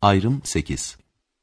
Ayrım 8.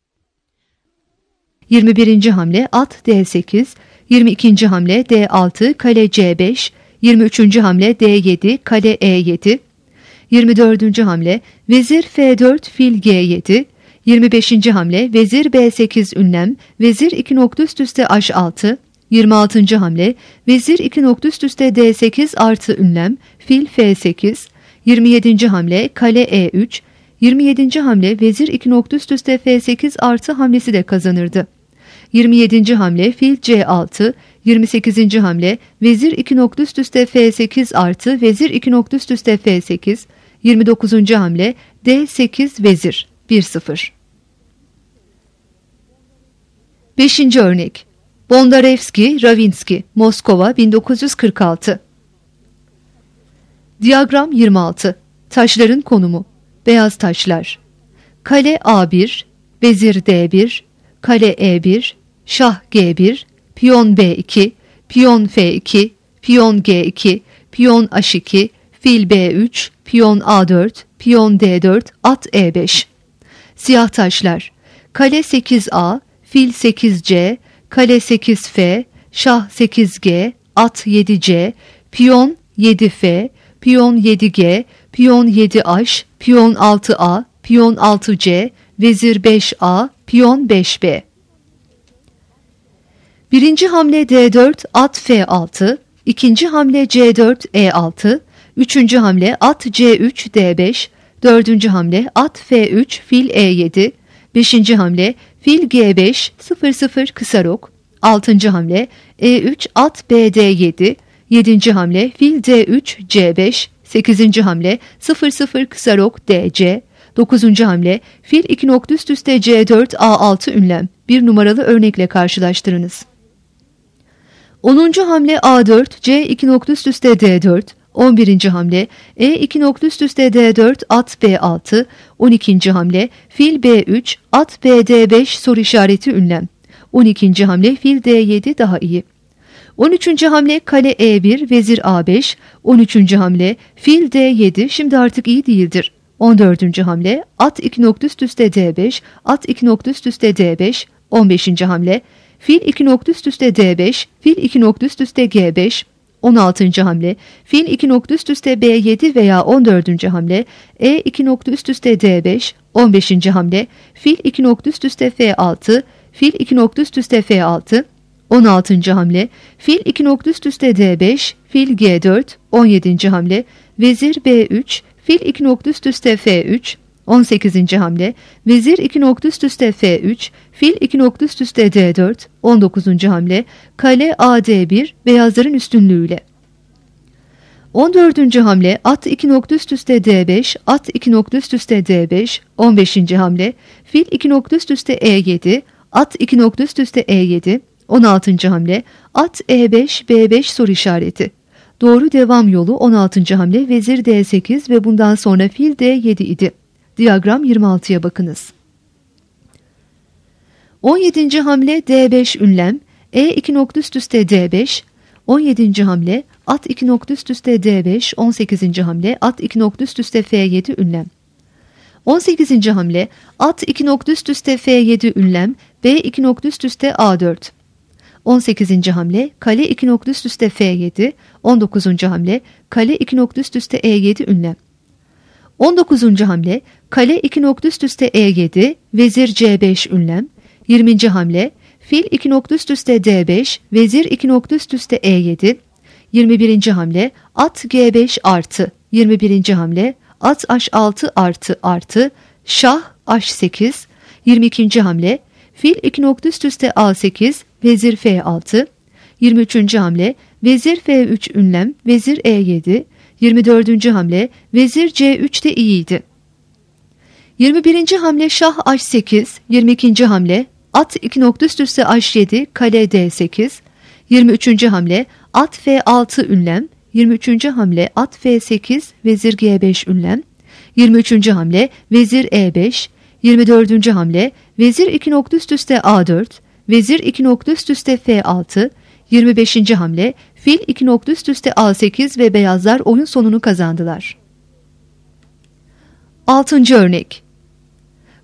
21. hamle at D8, 22. hamle D6, kale C5, 23. hamle D7, kale E7, 24. hamle vezir F4, fil G7, 25. hamle vezir B8 ünlem, vezir 2 nokta üst üste H6, 26. hamle vezir 2 nokta üst üste D8 artı ünlem, fil F8, 27. hamle kale E3, 27. hamle vezir 2 nokta üst üste F8 artı hamlesi de kazanırdı. 27. hamle fil C6, 28. hamle vezir 2 nokta üst üste F8 artı vezir 2 nokta üst üste F8, 29. hamle D8 vezir 1-0. 5. örnek Bondarevski, Ravinsky, Moskova 1946. Diyagram 26. Taşların konumu. Beyaz taşlar. Kale A1, vezir D1, kale E1, şah G1, piyon B2, piyon F2, piyon G2, piyon H2, fil B3, piyon A4, piyon D4, at E5. Siyah taşlar. Kale 8A, fil 8C, kale 8F, şah 8G, at 7C, piyon 7F, piyon 7G, piyon 7H, piyon 6A, piyon 6C, vezir 5A, piyon 5B. Birinci hamle D4, at F6, ikinci hamle C4, E6, üçüncü hamle at C3, D5, dördüncü hamle at F3, fil E7, beşinci hamle fil G5, 0-0 kısa rok, altıncı hamle E3, at BD7, yedinci hamle fil D3, C5, sekizinci hamle 0-0 kısa rok DC, 9. hamle fil 2 nokta üst üste C4 A6 ünlem. Bir numaralı örnekle karşılaştırınız. 10. hamle A4 C2 nokta üst üste D4, 11. hamle E2 nokta üst üste D4 at B6, 12. hamle fil B3 at BD5 soru işareti ünlem. 12. hamle fil D7 daha iyi. 13. hamle kale E1 vezir A5, 13. hamle fil D7 şimdi artık iyi değildir. 14. hamle at 2 nokta üst üste D5, at 2 nokta üst üste D5, 15. hamle fil 2 nokta üst üste D5, fil 2 nokta üst üste G5, 16. hamle fil 2 nokta üst üste B7 veya 14. hamle E2 nokta üst üste D5, 15. hamle fil 2 nokta üst üste F6, fil 2 nokta üst üste F6, 16. hamle fil 2 nokta üst üste D5, fil G4, 17. hamle vezir B3, fil 2 nokta üst üste F3, 18. hamle vezir 2 nokta üst üste F3, fil 2 nokta üst üste D4, 19. hamle kale AD1 beyazların üstünlüğüyle. 14. hamle at 2 nokta üst üste D5, at 2 nokta üst üste D5, 15. hamle fil 2 nokta üst üste E7, at 2 nokta üst üste E7, 16. hamle at E5 B5 soru işareti. Doğru devam yolu 16. hamle vezir D8 ve bundan sonra fil D7 idi. Diyagram 26'ya bakınız. 17. hamle D5 ünlem, E2 nokta üst üste D5, 17. hamle at 2 nokta üst üste D5, 18. hamle at 2 nokta üst üste F7 ünlem. 18. hamle at 2 nokta üst üste F7 ünlem, B2 nokta üst üste A4. 18. hamle kale 2 nokta üst üste F7, 19. hamle kale 2 nokta üst üste E7 ünlem. 19. hamle kale 2 nokta üst üste E7, vezir C5 ünlem. 20. hamle fil 2 nokta üst üste D5, vezir 2 nokta üst üste E7. 21. hamle at G5 artı. 21. hamle at H6 artı artı, şah H8. 22. hamle fil 2 nokta üst üste A8, vezir F6. 23. hamle vezir F3 ünlem, vezir E7. 24. hamle vezir C3 de iyiydi. 21. hamle şah H8, 22. hamle at 2 nokta üst üste H7, kale D8. 23. hamle at F6 ünlem, 23. hamle at F8, vezir G5 ünlem. 23. hamle vezir E5. 24. hamle vezir 2 nokta üst üste A4, vezir 2 nokta üst üste F6. 25. hamle fil 2 nokta üst üste A8 ve beyazlar oyun sonunu kazandılar. 6. örnek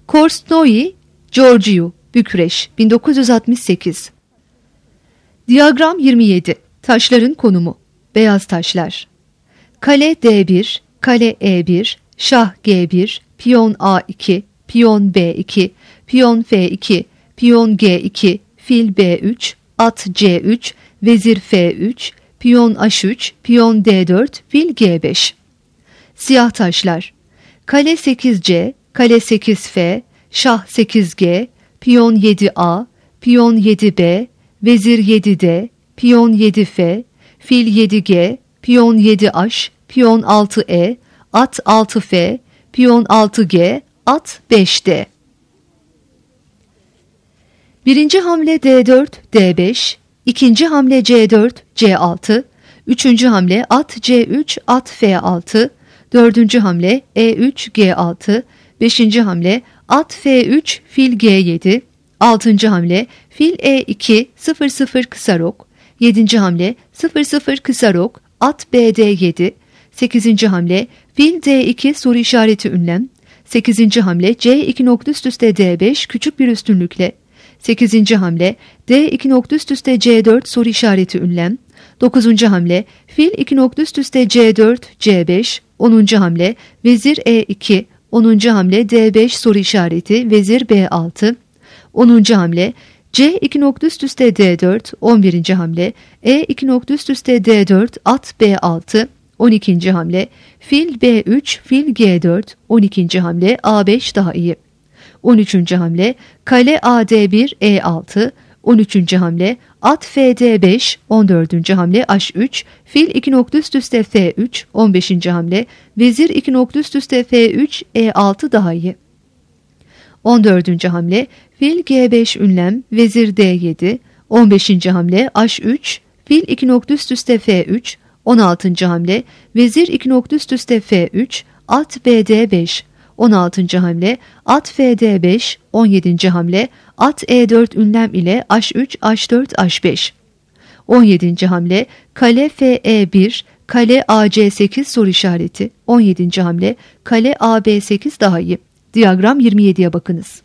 Korstnoi, Georgiou, Bükreş, 1968. Diyagram 27. Taşların konumu. Beyaz taşlar. Kale D1, kale E1, şah G1, piyon A2, piyon B2, piyon F2, piyon G2, fil B3, at C3, vezir F3, piyon H3, piyon D4, fil G5. Siyah taşlar. Kale 8C, kale 8F, şah 8G, piyon 7A, piyon 7B, vezir 7D, piyon 7F, fil 7G, piyon 7H, piyon 6E, at 6F, piyon 6G, at 5D. Birinci hamle D4, D5, ikinci hamle C4, C6, üçüncü hamle at C3, at F6, dördüncü hamle E3, G6, beşinci hamle at F3, fil G7, altıncı hamle fil E2, 0-0 kısa rok, yedinci hamle 0-0 kısa rok, at BD7, sekizinci hamle fil D2 soru işareti ünlem, sekizinci hamle C2 nokta üst üste D5 küçük bir üstünlükle, sekizinci hamle D2 nokta üst üste C4 soru işareti ünlem, dokuzuncu hamle fil 2 nokta üst üste C4 C5, onuncu hamle vezir E2, onuncu hamle D5 soru işareti vezir B6, onuncu hamle C2 nokta üst üste D4, 11. hamle E2 nokta üst üste D4 at B6, 12. hamle fil B3 fil G4, 12. hamle A5 daha iyi, 13. hamle kale AD1 E6, 13. hamle at FD5, 14. hamle H3 fil 2 nokta üst üste F3, 15. hamle vezir 2 nokta üst üste F3 E6 daha iyi, 14. hamle fil G5 ünlem vezir D7, 15. hamle H3 fil 2 nokta üst üste F3, 16. hamle vezir 2 nokta üst üste F3 at BD5, 16. hamle at FD5, 17. hamle at E4 ünlem ile H3 H4 H5, 17. hamle kale FE1 kale AC8 soru işareti, 17. hamle kale AB8 daha iyi. Diyagram 27'ye bakınız.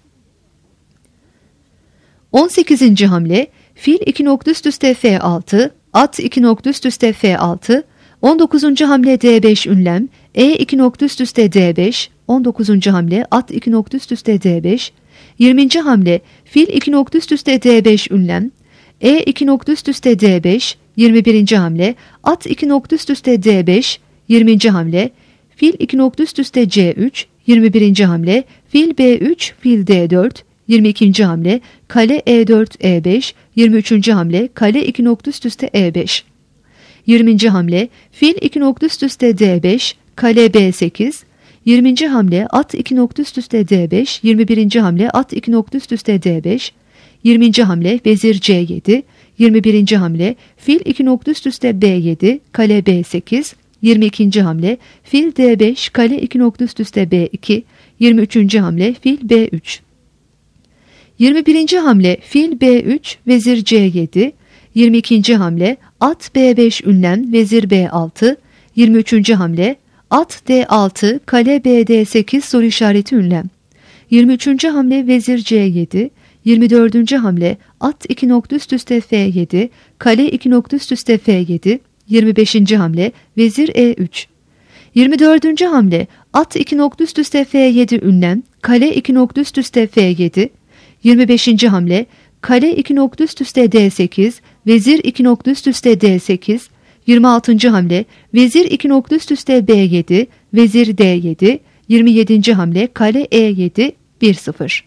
18. hamle fil 2 nokta üst üste F6, at 2 nokta üst üste F6, 19. hamle D5 ünlem, E2 nokta üst üste D5, 19. hamle at 2 nokta üst üste D5, 20. hamle fil 2 nokta üst üste D5 ünlem, E2 nokta üst üste D5, 21. hamle at 2 nokta üst üste D5, 20. hamle fil 2 nokta üst üste C3, 21. hamle fil B3 fil D4, 22. hamle kale E4 E5, 23. hamle kale 2 nokta üst üste E5, 20. hamle fil 2 nokta üst üste D5 kale B8, 20. hamle at 2 nokta üst üste D5, 21. hamle at 2 nokta üst üste D5, 20. hamle vezir C7, 21. hamle fil 2 nokta üst üste B7 kale B8, 22. hamle fil D5 kale 2 nokta üst üste B2, 23. hamle fil B3, 21. hamle fil B3 vezir C7, 22. hamle at B5 ünlem vezir B6, 23. hamle at D6 kale BD8 soru işareti ünlem, 23. hamle vezir C7, 24. hamle at 2 nokta üst üste F7 kale 2 nokta üst üste F7, 25. hamle vezir E3, 24. hamle at 2 nokta üst üste F7 ünlem kale 2 nokta üst üste F7, 25. hamle kale 2 nokta üst üste D8 vezir 2 nokta üst üste D8, 26. hamle vezir 2 nokta üst üste B7 vezir D7, 27. hamle kale E7 1-0.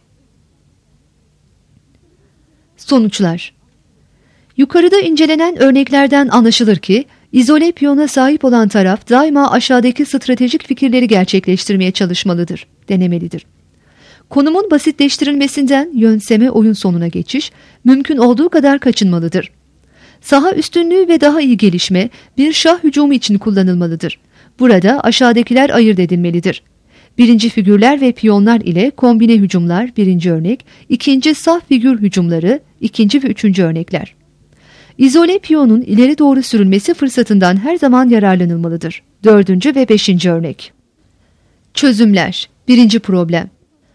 Sonuçlar. Yukarıda incelenen örneklerden anlaşılır ki izole piyona sahip olan taraf daima aşağıdaki stratejik fikirleri gerçekleştirmeye çalışmalıdır, denemelidir. Konumun basitleştirilmesinden yönseme oyun sonuna geçiş mümkün olduğu kadar kaçınmalıdır. Saha üstünlüğü ve daha iyi gelişme bir şah hücumu için kullanılmalıdır. Burada aşağıdakiler ayırt edilmelidir. Birinci figürler ve piyonlar ile kombine hücumlar birinci örnek, ikinci saf figür hücumları ikinci ve üçüncü örnekler. İzole piyonun ileri doğru sürülmesi fırsatından her zaman yararlanılmalıdır. Dördüncü ve beşinci örnek. Çözümler. Birinci problem.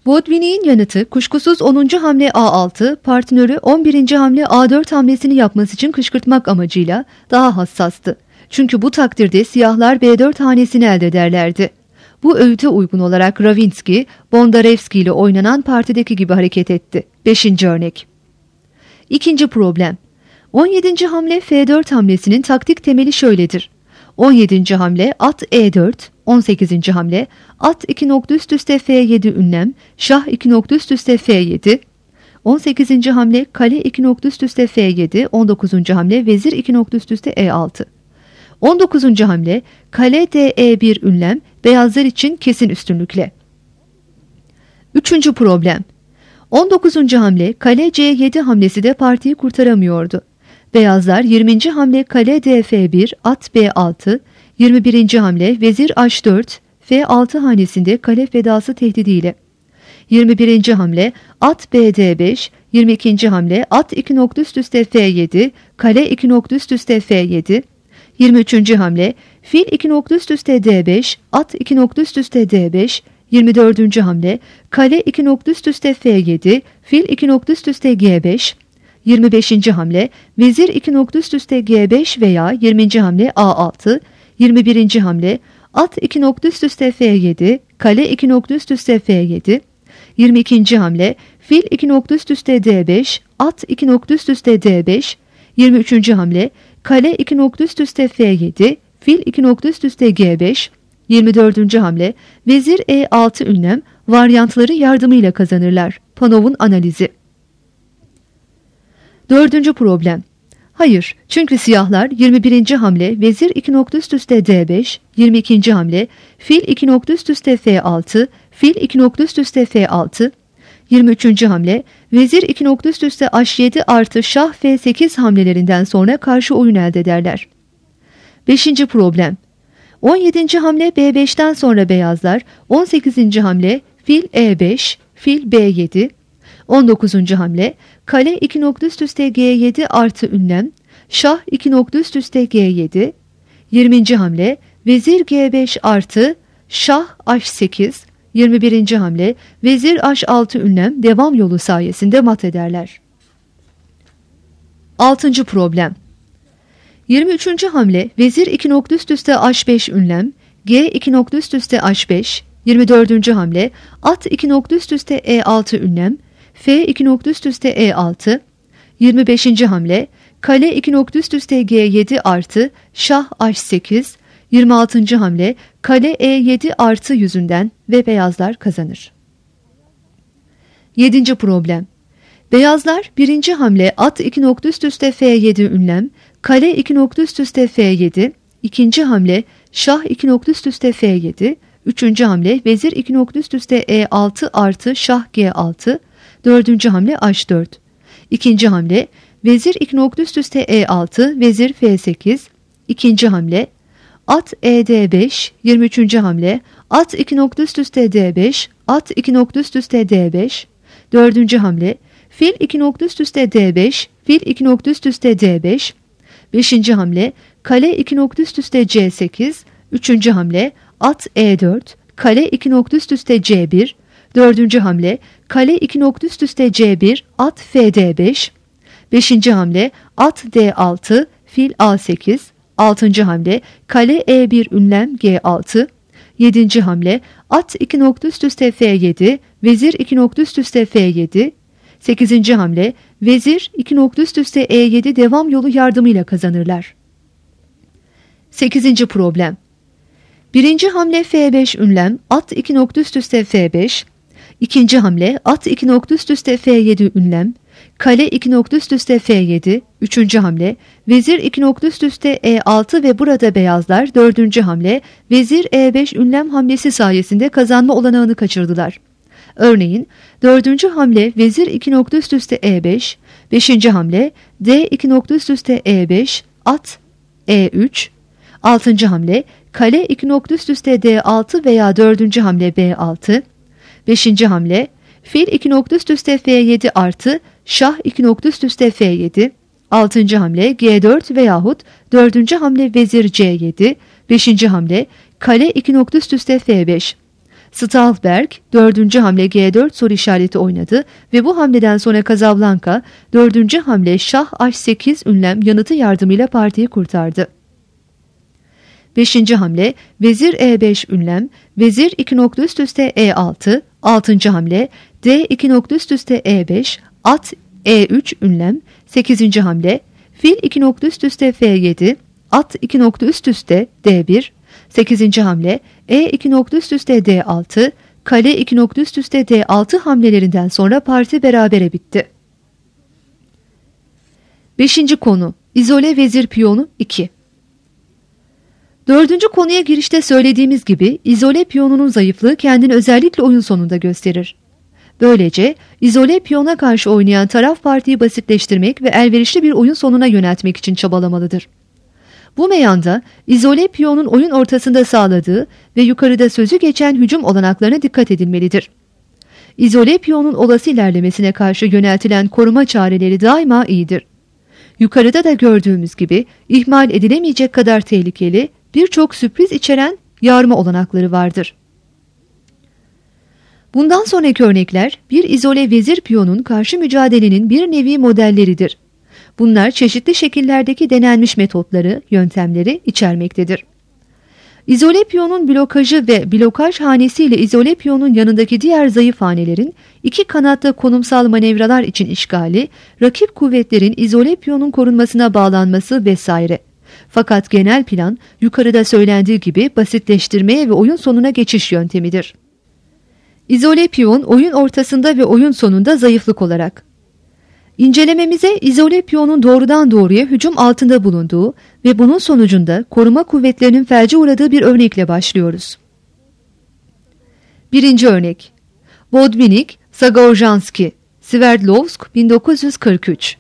Baudouin'in yanıtı kuşkusuz 10. hamle A6, partnörü 11. hamle A4 hamlesini yapması için kışkırtmak amacıyla daha hassastı. Çünkü bu takdirde siyahlar B4 hanesini elde ederlerdi. Bu öğüte uygun olarak Ravinsky, Bondarevski ile oynanan partideki gibi hareket etti. 5. örnek. İkinci problem. 17. hamle F4 hamlesinin taktik temeli şöyledir. 17. hamle at E4, 18. hamle at 2 nokta üst üste F7 ünlem, şah 2 nokta üst üste F7, 18. hamle kale 2 nokta üst üste F7, 19. hamle vezir 2 nokta üst üste E6. 19. hamle kale DE1 ünlem, beyazlar için kesin üstünlükle. 3. problem. 19. hamle kale C7 hamlesi de partiyi kurtaramıyordu. Beyazlar 20. hamle kale DF1, at B6, 21. hamle vezir H4, F6 hanesinde kale fedası tehdidiyle. 21. hamle at BD5, 22. hamle at 2 nokta üst üste F7, kale 2 nokta üst üste F7, 23. hamle fil 2 nokta üst üste D5, at 2 nokta üst üste D5, 24. hamle kale 2 nokta üst üste F7, fil 2 nokta üst üste G5, 25. hamle vezir 2 nokta üst üste G5 veya 20. hamle A6, 21. hamle at 2 nokta üst üste F7, kale 2 nokta üst üste F7, 22. hamle fil 2 nokta üst üste D5, at 2 nokta üst üste D5, 23. hamle kale 2 nokta üst üste F7, fil 2 nokta üst üste G5, 24. hamle vezir E6 ünlem, varyantları yardımıyla kazanırlar. Panov'un analizi. 4. problem. Hayır, çünkü siyahlar 21. hamle vezir 2 nokta üst üste D5, 22. hamle fil 2 nokta üst üste F6, fil 2 nokta üst üste F6, 23. hamle vezir 2 nokta üst üste H7 artı şah F8 hamlelerinden sonra karşı oyun elde ederler. 5. problem. 17. hamle B5'ten sonra beyazlar 18. hamle fil E5, fil B7, 19. hamle kale 2 nokta üst üste G7 artı ünlem, şah 2 nokta üst üste G7, 20. hamle vezir G5 artı şah H8, 21. hamle vezir H6 ünlem devam yolu sayesinde mat ederler. 6. problem. 23. hamle vezir 2 nokta üst üste H5 ünlem, G 2 nokta üst üste H5, 24. hamle at 2 nokta üst üste E6 ünlem, F 2 nokta üst üste E6, 25. hamle kale 2 nokta üst üste G7 artı şah H8, 26. hamle kale E7 artı yüzünden ve beyazlar kazanır. 7. problem. Beyazlar 1. hamle at 2 nokta üst üste F7 ünlem, kale 2 nokta üst üste F7, 2. hamle şah 2 nokta üst üste F7, 3. hamle vezir 2 nokta üst üste E6 artı şah G6, 4. hamle H4, 2. hamle vezir 2 nokta üst üste E6, vezir F8, 2. hamle at ED5, 23. hamle at 2 nokta üst üste D5, at 2 nokta üst üste D5, 4. hamle fil 2 nokta üst üste D5, fil 2 nokta üst üste D5, 5. hamle kale 2 nokta üst üste C8, 3. hamle at E4, kale 2 nokta üst üste C1, 4. hamle kale 2 nokta üst üste C1, at FD5, 5. hamle at D6, fil A8, 6. hamle kale E1 ünlem G6, 7. hamle at 2 nokta üst üste F7, vezir 2 nokta üst üste F7, 8. hamle vezir 2 nokta üst üste E7 devam yolu yardımıyla kazanırlar. 8. problem. 1. hamle F5 ünlem, at 2 nokta üst üste F5, 2. hamle at 2 nokta üst üste F7 ünlem, kale 2 nokta üst üste F7, 3. hamle vezir 2 nokta üst üste E6 ve burada beyazlar 4. hamle vezir E5 ünlem hamlesi sayesinde kazanma olanağını kaçırdılar. Örneğin 4. hamle vezir 2 nokta üst üste E5, 5. hamle D 2 nokta üst üste E5, at E3, 6. hamle kale 2 nokta üst üste D6 veya 4. hamle B6, 5. hamle fil 2 nokta üst üste F7 artı şah 2 nokta üst üste F7, 6. hamle G4 veyahut 4. hamle vezir C7, 5. hamle kale 2 nokta üst üste F5. Stahlerk 4. hamle G4 soru işareti oynadı ve bu hamleden sonra Casablanca 4. hamle Şah H8 ünlem yanıtı yardımıyla partiyi kurtardı. 5. hamle Vezir E5 ünlem, Vezir 2 nokta üst üste E6, 6. hamle D2 nokta üst üste E5, At E3 ünlem, 8. hamle Fil 2 nokta üst üste F7, At 2 nokta üst üste D1, 8. hamle E2 nokta üst üste D6, Kale 2 nokta üst üste D6 hamlelerinden sonra parti berabere bitti. 5. konu İzole vezir piyonu 2. 4. konuya girişte söylediğimiz gibi izole piyonunun zayıflığı kendini özellikle oyun sonunda gösterir. Böylece izole piyona karşı oynayan taraf partiyi basitleştirmek ve elverişli bir oyun sonuna yöneltmek için çabalamalıdır. Bu meyanda izole piyonun oyun ortasında sağladığı ve yukarıda sözü geçen hücum olanaklarına dikkat edilmelidir. İzole piyonun olası ilerlemesine karşı yöneltilen koruma çareleri daima iyidir. Yukarıda da gördüğümüz gibi ihmal edilemeyecek kadar tehlikeli, birçok sürpriz içeren yarma olanakları vardır. Bundan sonraki örnekler bir izole vezir piyonun karşı mücadelenin bir nevi modelleridir. Bunlar çeşitli şekillerdeki denenmiş metotları, yöntemleri içermektedir. İzole piyonun blokajı ve blokaj hanesiyle izole piyonun yanındaki diğer zayıf hanelerin iki kanatta konumsal manevralar için işgali, rakip kuvvetlerin izole piyonun korunmasına bağlanması vesaire. Fakat genel plan yukarıda söylendiği gibi basitleştirmeye ve oyun sonuna geçiş yöntemidir. İzole piyon oyun ortasında ve oyun sonunda zayıflık olarak. İncelememize izole piyonun doğrudan doğruya hücum altında bulunduğu ve bunun sonucunda koruma kuvvetlerinin felce uğradığı bir örnekle başlıyoruz. 1. örnek Vodvinik, Zagorjanski, Sverdlovsk 1943.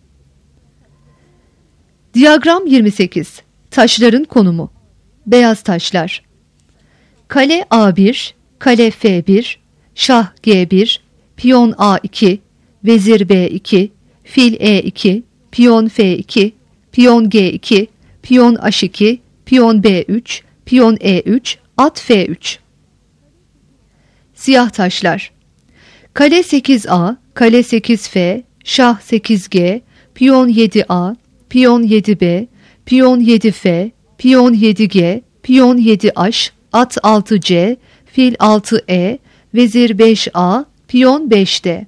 Diyagram 28. Taşların konumu. Beyaz taşlar. Kale A1, kale F1, şah G1, piyon A2, vezir B2, fil E2, piyon F2, piyon G2, piyon H2, piyon B3, piyon E3, at F3. Siyah taşlar. Kale 8A, kale 8F, şah 8G, piyon 7A, piyon 7B, piyon 7F, piyon 7G, piyon 7H, at 6C, fil 6E, vezir 5A, piyon 5D.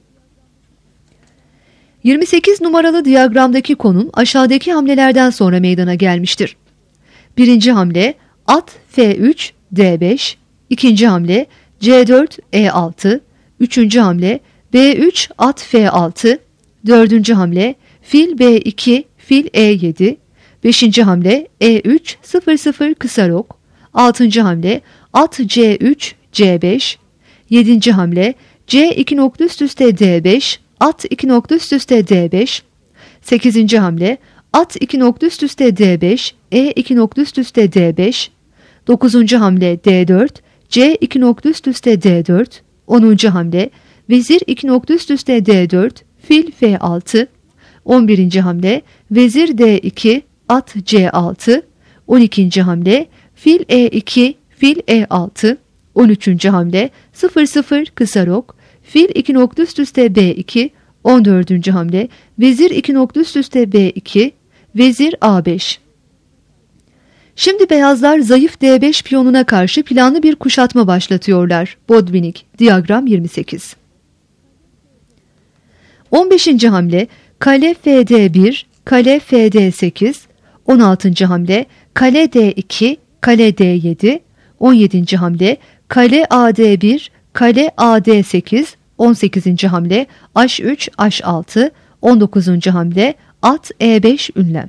28 numaralı diyagramdaki konum aşağıdaki hamlelerden sonra meydana gelmiştir. 1. hamle at F3, D5, 2. hamle C4, E6, 3. hamle B3, at F6, 4. hamle fil B2, fil E7, 5. hamle E3, 0-0 kısa rok, 6. hamle at C3, C5, 7. hamle C2 nokta üst üste D5, at 2 nokta üst üste D5, 8. hamle at 2 nokta üst üste D5, E2 nokta üst üste D5, 9. hamle D4, C2 nokta üst üste D4, 10. hamle vezir 2 nokta üst üste D4, fil F6, 11. hamle vezir D2, at C6, 12. hamle fil E2, fil E6, 13. hamle 0-0 kısa rok, fil 2 nokta üst üste B2, 14. hamle vezir 2 nokta üst üste B2, vezir A5. Şimdi beyazlar zayıf D5 piyonuna karşı planlı bir kuşatma başlatıyorlar. Bodvinik, diyagram 28. 15. hamle kale FD1, kale FD8, 16. hamle kale D2, kale D7, 17. hamle kale AD1, kale AD8, 18. hamle H3, H6, 19. hamle at E5 ünlem.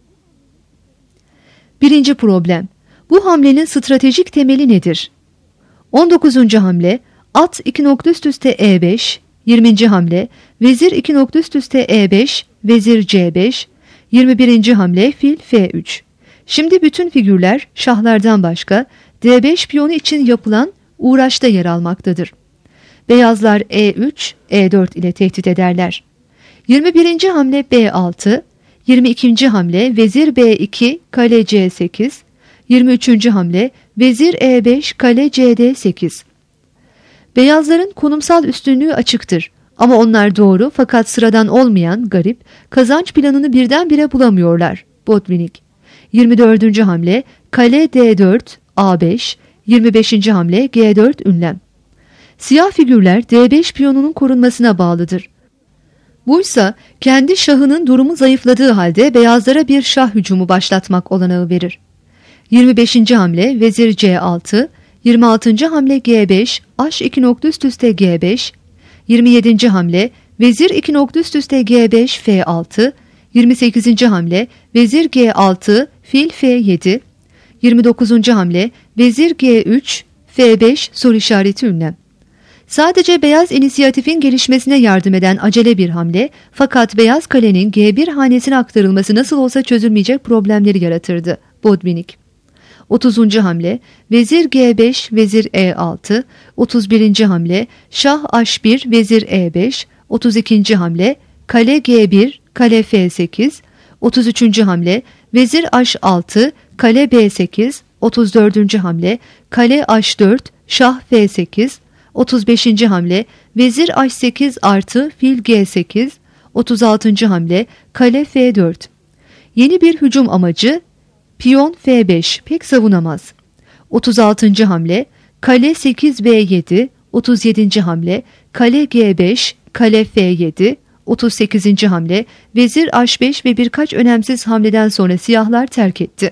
1. problem. Bu hamlenin stratejik temeli nedir? 19. hamle at 2 nokta üst üste E5, 20. hamle vezir 2 nokta üst üste E5, vezir C5, 21. hamle fil F3. Şimdi bütün figürler şahlardan başka D5 piyonu için yapılan uğraşta yer almaktadır. Beyazlar E3, E4 ile tehdit ederler. 21. hamle B6, 22. hamle vezir B2, kale C8, 23. hamle vezir E5, kale CD8, Beyazların konumsal üstünlüğü açıktır. Ama onlar doğru fakat sıradan olmayan, garip, kazanç planını birdenbire bulamıyorlar. Botvinnik. 24. hamle kale D4, A5, 25. hamle G4 ünlem. Siyah figürler D5 piyonunun korunmasına bağlıdır. Buysa kendi şahının durumu zayıfladığı halde beyazlara bir şah hücumu başlatmak olanağı verir. 25. hamle vezir C6, 26. hamle G5, H2 nokta üst üste G5, 27. hamle vezir 2 nokta üst üste G5, F6, 28. hamle vezir G6, fil F7, 29. hamle vezir G3, F5 soru işareti ünlem. Sadece beyaz inisiyatifin gelişmesine yardım eden acele bir hamle, fakat beyaz kalenin G1 hanesine aktarılması nasıl olsa çözülmeyecek problemleri yaratırdı. Botvinnik. 30. hamle vezir G5, vezir E6, 31. hamle şah H1, vezir E5, 32. hamle kale G1, kale F8, 33. hamle vezir H6, kale B8, 34. hamle kale H4, şah F8, 35. hamle vezir H8 artı fil G8, 36. hamle kale F4. Yeni bir hücum amacı piyon F5 pek savunamaz. 36. hamle kale 8 B7, 37. hamle kale G5, kale F7, 38. hamle vezir H5 ve birkaç önemsiz hamleden sonra siyahlar terk etti.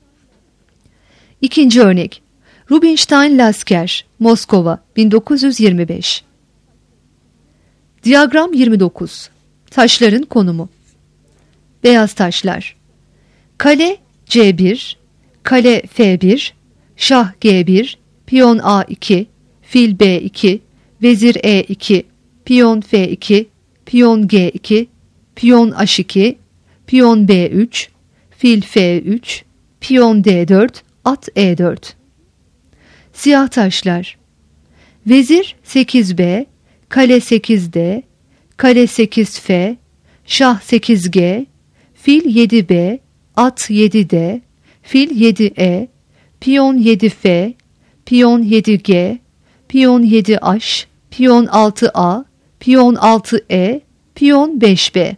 İkinci örnek. Rubinstein Lasker, Moskova, 1925. Diyagram 29. Taşların konumu. Beyaz taşlar. Kale C1, kale F1, şah G1, piyon A2, fil B2, vezir E2, piyon F2, piyon G2, piyon H2, piyon B3, fil F3, piyon D4, at E4. Siyah taşlar. Vezir 8B, kale 8D, kale 8F, şah 8G, fil 7B, at 7D, fil 7E, piyon 7F, piyon 7G, piyon 7H, piyon 6A, piyon 6E, piyon 5B.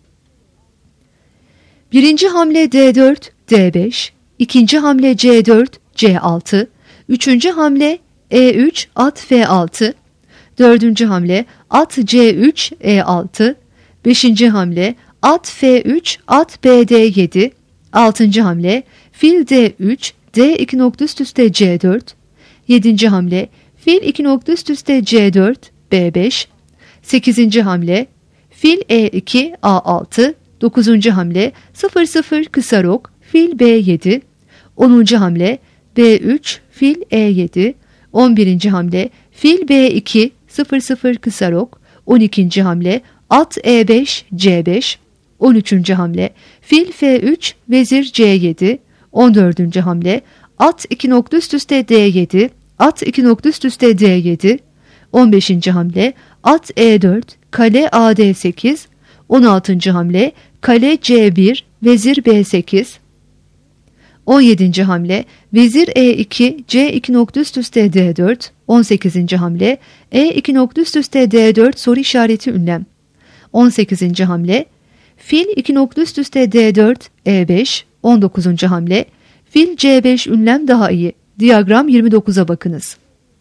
Birinci hamle D4, D5, ikinci hamle C4, C6, üçüncü hamle E3, at F6, dördüncü hamle at C3, E6, beşinci hamle at F3, at BD7, altıncı hamle fil D3, D2 nokta üst üste C4, yedinci hamle fil 2 nokta üst üste C4, B5, 8. hamle fil E2, A6, 9. hamle 0-0 kısa rok, fil B7, 10. hamle B3, fil E7, 11. hamle fil B2, 0-0 kısa rok, 12. hamle at E5, C5, 13. hamle fil F3, vezir C7, 14. hamle at 2 nokta üst üste D7, at 2 nokta üst üste D7, 15. hamle at E4, kale AD8, 16. hamle kale C1, vezir B8, 17. hamle vezir E2, C2 nokta üst üste D4, 18. hamle E2 nokta üst üste D4 soru işareti ünlem, 18. hamle fil 2 nokta üst üste D4, E5, 19. hamle fil C5 ünlem daha iyi. Diyagram 29'a bakınız.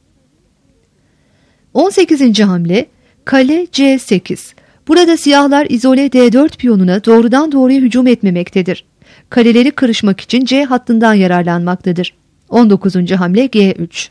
18. hamle kale C8. Burada siyahlar izole D4 piyonuna doğrudan doğruya hücum etmemektedir. Kaleleri kırışmak için C hattından yararlanmaktadır. 19. hamle G3.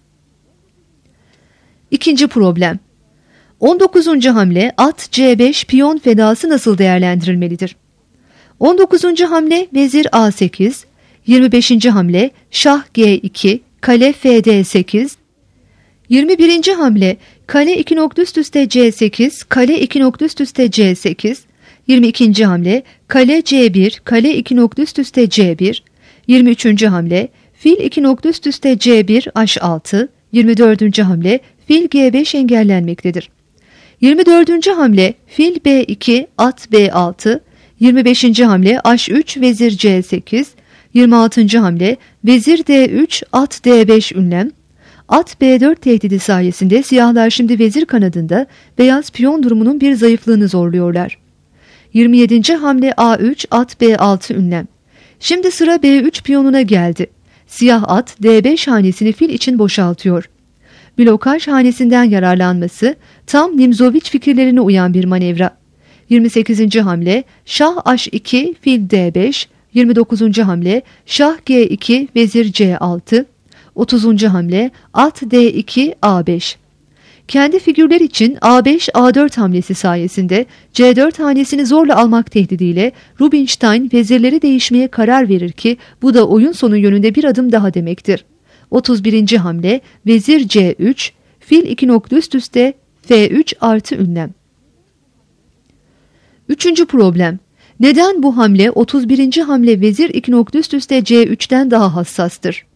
İkinci problem. 19. hamle at C5 piyon fedası nasıl değerlendirilmelidir? 19. hamle vezir A8, 25. hamle şah G2, kale FD8, 21. hamle kale 2 nokta üst üste C8, kale 2 nokta üst üste C8, 22. hamle kale C1, kale 2 nokta üst üste C1, 23. hamle fil 2 nokta üst üste C1 H6, 24. hamle fil G5 engellenmektedir. 24. hamle fil B2, at B6, 25. hamle H3, vezir C8, 26. hamle vezir D3, at D5 ünlem, At B4 tehdidi sayesinde siyahlar şimdi vezir kanadında beyaz piyon durumunun bir zayıflığını zorluyorlar. 27. hamle A3 at B6 ünlem. Şimdi sıra B3 piyonuna geldi. Siyah at D5 hanesini fil için boşaltıyor. Blokaj hanesinden yararlanması tam Nimzowitsch fikirlerine uyan bir manevra. 28. hamle şah H2 fil D5, 29. hamle şah G2 vezir C6, 30. hamle at D2 A5. Kendi figürler için A5 A4 hamlesi sayesinde C4 hanesini zorla almak tehdidiyle Rubinstein vezirleri değişmeye karar verir ki bu da oyun sonu yönünde bir adım daha demektir. 31. hamle vezir C3, fil 2 nokta üst üste F3 artı ünlem. 3. problem. Neden bu hamle 31. hamle vezir 2 nokta üst üste C3'ten daha hassastır?